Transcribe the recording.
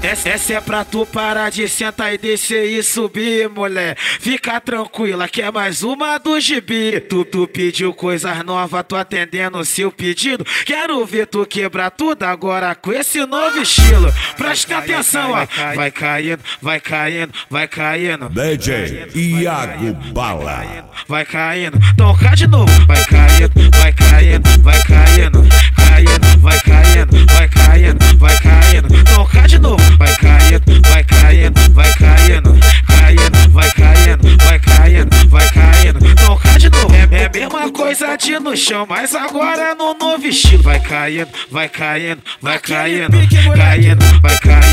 Essa é pra tu parar de sentar e descer e subir, mulher. Fica tranquila que é mais uma do gibi. Tu pediu coisas novas, tô atendendo o seu pedido. Quero ver tu quebrar tudo agora com esse novo estilo. Presta atenção, ó. Vai caindo, vai caindo, vai caindo. DJ Iago Bala. Vai caindo, toca de novo. Vai caindo, vai caindo, vai caindo. Caindo, vai caindo, vai caindo, vai caindo. Toca de novo. Vai caindo, vai caindo, vai caindo. Caindo, vai caindo, vai caindo, vai caindo. Toca de novo. É a mesma coisa de no chão, mas agora no novo estilo. Vai caindo, vai caindo, vai caindo. Caindo, vai caindo.